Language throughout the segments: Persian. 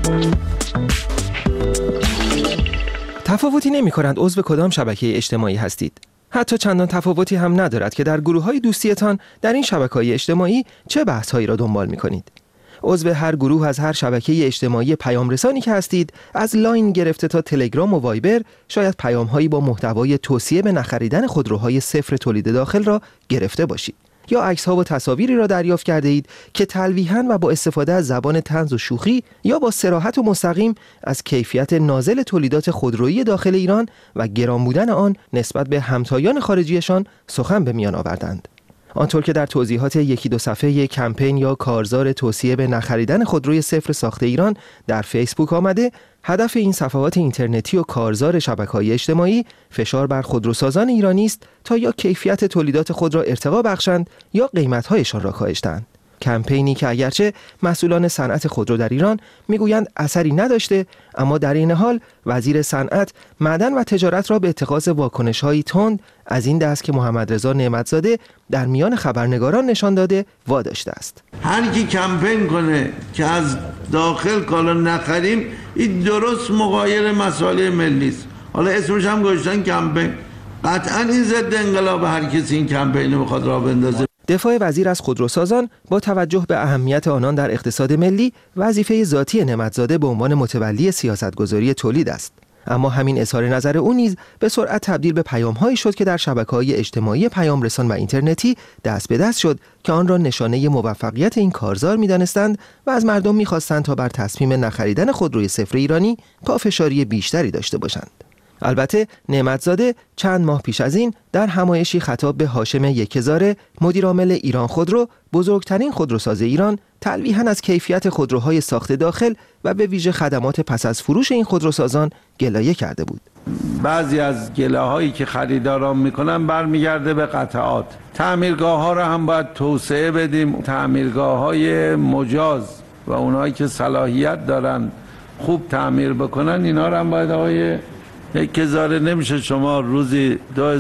تفاوتی نمی‌کنند عضو کدام شبکه اجتماعی هستید. حتی چندان تفاوتی هم ندارد که در گروه‌های دوستیتان در این شبکه‌های اجتماعی چه بحث‌هایی را دنبال می‌کنید. عضو هر گروه از هر شبکه اجتماعی پیام رسانی که هستید، از لاین گرفته تا تلگرام و وایبر، شاید پیام‌هایی با محتوای توصیه به نخریدن خودروهای صفر تولید داخل را گرفته باشید. یا عکس‌ها و تصاویری را دریافت کرده اید که تلویحاً و با استفاده از زبان طنز و شوخی یا با صراحت و مستقیم از کیفیت نازل تولیدات خودرویی داخل ایران و گران بودن آن نسبت به همتایان خارجیشان سخن به میان آوردند. آنطور که در توضیحات یکی دو صفحه کمپین یا کارزار توصیه به نخریدن خودروی صفر ساخت ایران در فیسبوک آمده، هدف این صفحات اینترنتی و کارزار شبکه‌های اجتماعی فشار بر خودروسازان ایرانی است تا یا کیفیت تولیدات خود را ارتقا بخشند یا قیمت‌هایشان را کاهش دهند. کمپینی که اگرچه مسئولان صنعت خودرو در ایران میگویند اثری نداشته، اما در این حال وزیر صنعت، معدن و تجارت را به اتخاذ واکنش‌هایی تند از این دست که محمد رضا نعمتزاده در میان خبرنگاران نشان داده واداشته است. هر کی کمپین کنه که از داخل کالا نخریم، این درست مغایر مسائل ملی است. حالا اسمش هم گذاشتن کمپین. قطعاً این ضد انقلاب، هر کسی این کمپین رو بخواد راه بندازه. دفاع وزیر از خودروسازان با توجه به اهمیت آنان در اقتصاد ملی، وظیفه ذاتی نعمتزاده به عنوان متولی سیاستگذاری تولید است. اما همین اظهار نظر او نیز به سرعت تبدیل به پیام‌هایی شد که در شبکه‌های اجتماعی پیام‌رسان و اینترنتی دست به دست شد که آن را نشانه موفقیت این کارزار می‌دانستند و از مردم می‌خواستند تا بر تصمیم نخریدن خودروی صفر ایرانی پافشاری بیشتری داشته باشند. البته نعمتزاده چند ماه پیش از این در همایشی خطاب به هاشم یکهزاره، مدیرعامل ایران خودرو، بزرگترین خودروساز ایران، تلویحاً از کیفیت خودروهای ساخت داخل و به ویژه خدمات پس از فروش این خودروسازان گلایه کرده بود. بعضی از گله‌هایی که خریداران میکنن برمیگرده به قطعات. تعمیرگاه‌ها را هم باید توسعه بدیم. تعمیرگاه‌های مجاز و اونایی که صلاحیت دارن خوب تعمیر بکنن، اینا را هم باید آقای یکهزاره، نمیشه شما روزی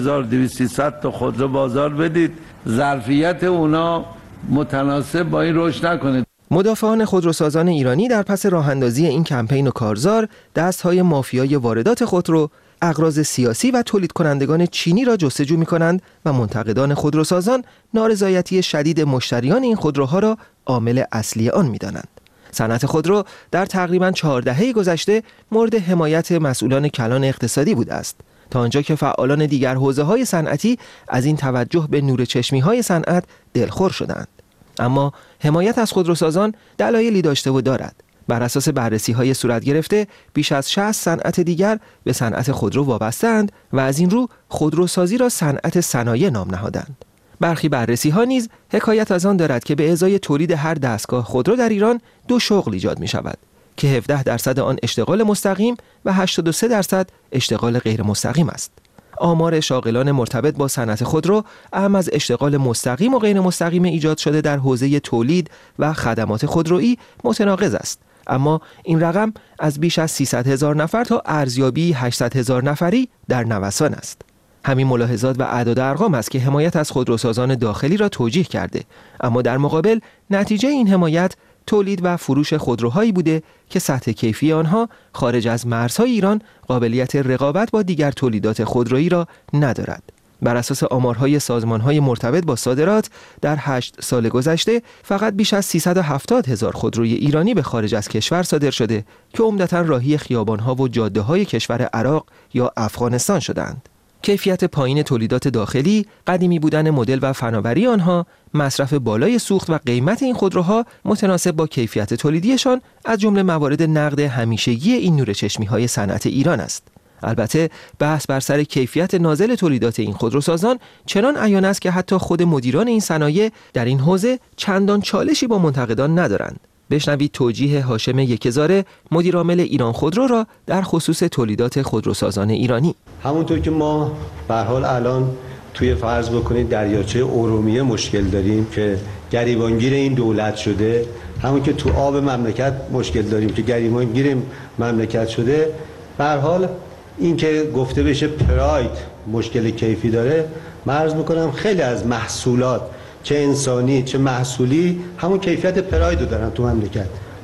2200 تا خودرو بازار بدید، ظرفیت اونا متناسب با این رشد نکنه. مدافعان خودروسازان ایرانی در پس راهاندازی این کمپین و کارزار، دستهای مافیای واردات خودرو، اغراض سیاسی و تولید کنندگان چینی را جستجو می‌کنند و منتقدان خودروسازان نارضایتی شدید مشتریان این خودروها را عامل اصلی آن می‌دانند. صنعت خودرو در تقریباً 4 دهه گذشته مورد حمایت مسئولان کلان اقتصادی بوده است، تا آنجا که فعالان دیگر حوزه‌های صنعتی از این توجه به نور چشمی‌های صنعت دلخور شدند. اما حمایت از خودروسازان دلایلی داشته و دارد. بر اساس بررسی‌های صورت گرفته، بیش از 60 صنعت دیگر به صنعت خودرو وابسته‌اند و از این رو خودروسازی را صنعت صنایع نام نهادند. برخی بررسی‌ها نیز حکایت از آن دارد که به ازای تولید هر دستگاه خودرو در ایران 2 شغل ایجاد می‌شود که 17% آن اشتغال مستقیم و 83% اشتغال غیر مستقیم است. آمار شاغلان مرتبط با صنعت خودرو اهم از اشتغال مستقیم و غیر مستقیم ایجاد شده در حوزه تولید و خدمات خودرویی متناقض است، اما این رقم از بیش از 300,000 نفر تا ارزیابی 800,000 نفری در نوسان است. همین ملاحظات و اعداد ارقام است که حمایت از خودروسازان داخلی را توجیه کرده، اما در مقابل نتیجه این حمایت تولید و فروش خودروهایی بوده که سطح کیفی آنها خارج از مرزهای ایران قابلیت رقابت با دیگر تولیدات خودرویی را ندارد. بر اساس آمارهای سازمانهای مرتبط با صادرات، در 8 سال گذشته فقط بیش از 370,000 خودروی ایرانی به خارج از کشور صادر شده که عمدتاً راهی خیابانها و جاده‌های کشور عراق یا افغانستان شدند. کیفیت پایین تولیدات داخلی، قدیمی بودن مدل و فناوری آنها، مصرف بالای سوخت و قیمت این خودروها متناسب با کیفیت تولیدیشان از جمله موارد نقد همیشگی این نور چشمی‌های صنعت ایران است. البته بحث بر سر کیفیت نازل تولیدات این خودروسازان چنان عیان است که حتی خود مدیران این صنایع در این حوزه چندان چالشی با منتقدان ندارند. بشنوید توجیه هاشم یکهزاره، مدیرعامل ایران خودرو را در خصوص تولیدات خودروسازان ایرانی. همونطور که ما به هر حال الان توی فرض بکنید دریاچه ارومیه مشکل داریم که گریبانگیر این دولت شده، همون که تو آب مملکت مشکل داریم که گریبانگیر مملکت شده، به هر حال این که گفته بشه پراید مشکل کیفی داره، عرض میکنم خیلی از محصولات چه انسانی چه محصولی همون کیفیت پراید رو دارن تو مملکت.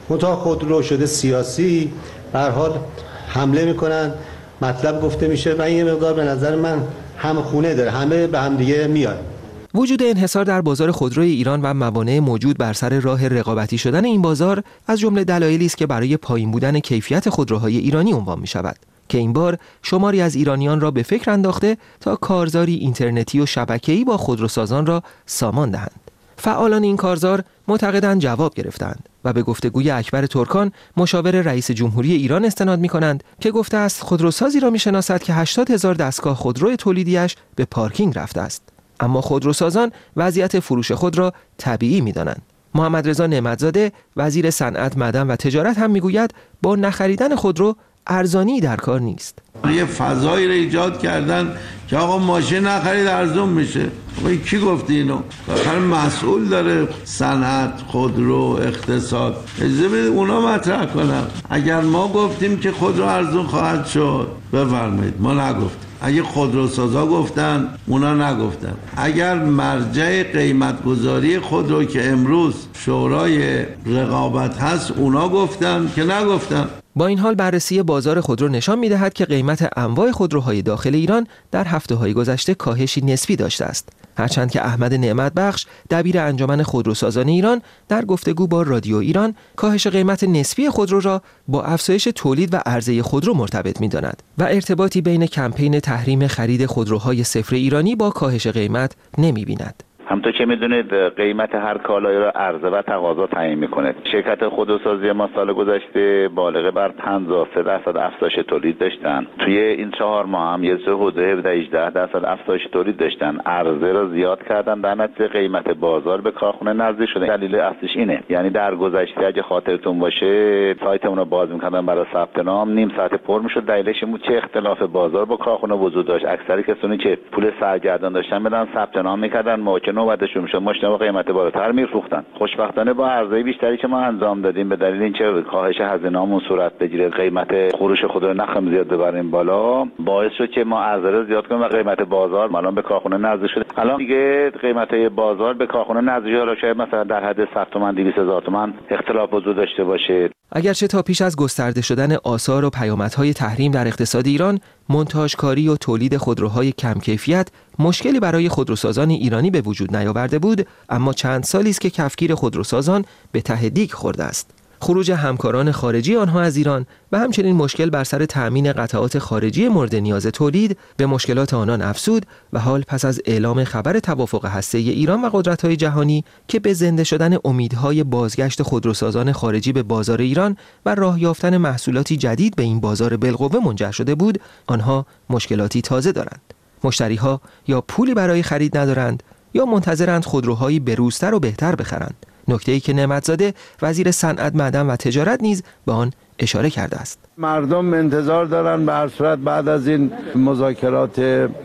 منتها خودرو شده سیاسی، به هر حال حمله میکنن، مطلب گفته میشه و این مقدار به نظر من هم خونه داره، همه به هم دیگه میاد. وجود انحصار در بازار خودروی ایران و موانع موجود بر سر راه رقابتی شدن این بازار از جمله دلایلی است که برای پایین بودن کیفیت خودروهای ایرانی عنوان می شود که این بار شماری از ایرانیان را به فکر انداخته تا کارزاری اینترنتی و شبکه‌ای با خودروسازان را سامان دهند. فعالان این کارزار معتقدند جواب گرفتند و به گفتگوی اکبر ترکان مشاور رئیس جمهوری ایران استناد می‌کنند که گفته است خودروسازی را می‌شناسد که 80,000 دستگاه خودرو تولیدیش به پارکینگ رفته است. اما خودروسازان وضعیت فروش خود را طبیعی می‌دانند. محمد رضا نعمت‌زاده وزیر صنعت، معدن و تجارت هم می‌گوید با نخریدن خودرو ارزانی در کار نیست. یه فضایی رو ایجاد کردن که آقا ماشین نخرید ارزون میشه. آقا کی گفت اینو؟ آخر مسئول داره صنعت، خودرو، اقتصاد. اجازه بدید اونا مطرح کنن. اگر ما گفتیم که خودرو ارزون خواهد شد بفرمایید، ما نگفتیم. اگه خودروسازا گفتن اونا نگفتن. اگر مرجع قیمت گذاری خودرو که امروز شورای رقابت هست اونا گفتن که نگفتن. با این حال بررسی بازار خودرو نشان می‌دهد که قیمت انواع خودروهای داخل ایران در هفته‌های گذشته کاهشی نسبی داشته است. هرچند که احمد نعمت بخش دبیر انجمن خودروسازان ایران در گفتگو با رادیو ایران کاهش قیمت نسبی خودرو را با افزایش تولید و عرضه خودرو مرتبط می‌داند و ارتباطی بین کمپین تحریم خرید خودروهای صفر ایرانی با کاهش قیمت نمی‌بیند. همونطور که میدونید قیمت هر کالایی را عرضه و تقاضا تعیین میکنه. شرکت خودروسازی ما سال گذشته بالغ بر 53% افزایش تولید داشتن. توی این 4 ماه هم یه حدود 18% افزایش تولید داشتن. عرضه را زیاد کردن، در نتیجه قیمت بازار به کارخونه نزدیک شده. دلیل اصلیش اینه، یعنی در گذشته اگه خاطرتون باشه سایتمون رو باز میکردن برای ثبت نام، نیم ساعت پر میشد. دلیلش این بود چه اختلاف بازار با کارخونه وجود داشت. اکثر کسانی که پول سرگردان داشتن بدن ثبت نام میکردن، نوبتشون میشه ماشینا با قیمت بالاتر میفروختن. خوشبختانه با عرضه بیشتری که ما انجام دادیم به دلیل اینکه کاهش هزینه‌مون صورت بگیره، قیمت فروش خودرو نخم زیاد ببریم بالا، باعث شد که ما عرضه رو زیاد کنیم و قیمت بازار الان به کارخونه نزدیک شده. الان دیگه قیمت بازار به کارخونه نزدیک شده، شاید مثلا در حد 100 تومن 200,000 تومن اختلاف وجود داشته باشه. اگرچه تا پیش از گسترده شدن آثار و پیامدهای تحریم در اقتصاد ایران، مونتاژکاری و تولید خودروهای کم کیفیت مشکلی برای خودروسازان ایرانی به وجود نیاورده بود، اما چند سالی است که کفگیر خودروسازان به ته دیگ خورده است. خروج همکاران خارجی آنها از ایران و همچنین مشکل بر سر تأمین قطعات خارجی مورد نیاز تولید به مشکلات آنان افزود و حال پس از اعلام خبر توافق هسته‌ای ایران و قدرت‌های جهانی که به زنده شدن امیدهای بازگشت خودروسازان خارجی به بازار ایران و راه یافتن محصولاتی جدید به این بازار بالقوه منجر شده بود، آنها مشکلاتی تازه دارند. مشتری‌ها یا پولی برای خرید ندارند یا منتظرند خودروهایی بروزتر و بهتر بخرند. نکته‌ای که نعمت‌زاده وزیر صنعت، معدن و تجارت نیز به آن اشاره کرده است. مردم انتظار دارن به هر صورت بعد از این مذاکرات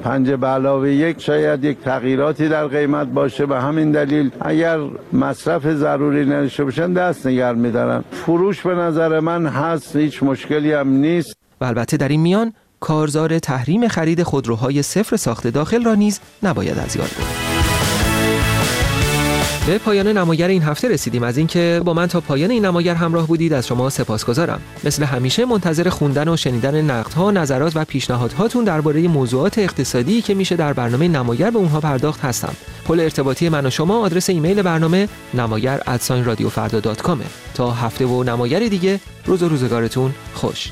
5+1 شاید یک تغییراتی در قیمت باشه. به همین دلیل اگر مصرف ضروری نداشته باشن دست نگه می‌دارن. فروش به نظر من هست، هیچ مشکلی هم نیست. و البته در این میان کارزار تحریم خرید خودروهای صفر ساخت داخل را نیز نباید از یاد برد. به پایان نمایر این هفته رسیدیم. از اینکه با من تا پایان این نمایر همراه بودید از شما سپاسگزارم. مثل همیشه منتظر خوندن و شنیدن نقدها، نظرات و پیشنهادهاتون درباره موضوعات اقتصادی که میشه در برنامه نمایر به اونها پرداخت هستم. پل ارتباطی من و شما آدرس ایمیل برنامه namayer@radiofarda.com. تا هفته و نمایر دیگه، روز و روزگارتون خوش.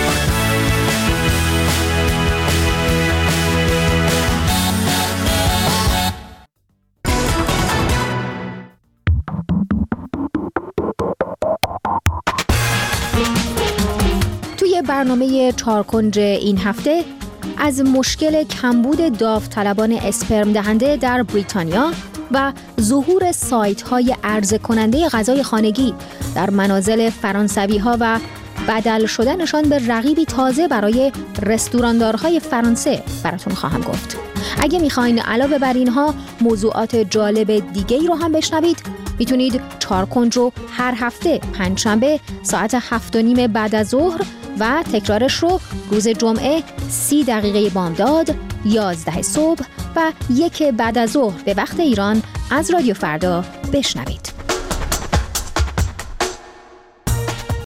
برنامه چارکنج این هفته از مشکل کمبود داوطلبان اسپرم دهنده در بریتانیا و ظهور سایت‌های عرضه کننده غذای خانگی در منازل فرانسوی‌ها و بدل شدنشان به رقیبی تازه برای رستوراندارهای فرانسه براتون خواهم گفت. اگه میخواین علاوه بر اینها موضوعات جالب دیگه‌ای رو هم بشنوید، میتونید چارکنج رو هر هفته پنجشنبه ساعت 7:30 بعد از ظهر و تکرارش رو روز جمعه 30 دقیقه بامداد، 11 صبح و 1 بعد از ظهر به وقت ایران از رادیو فردا بشنوید.